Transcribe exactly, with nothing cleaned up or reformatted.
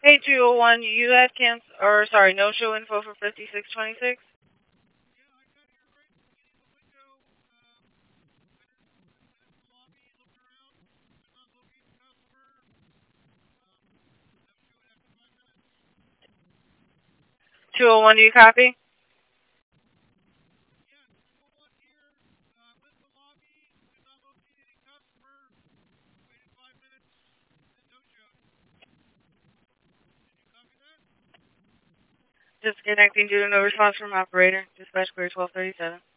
Hey, two oh one, you had cancel, or sorry, no show info for fifty-six twenty-six? two oh one, do you copy? Disconnecting due to no response from operator. Dispatch clear twelve thirty-seven.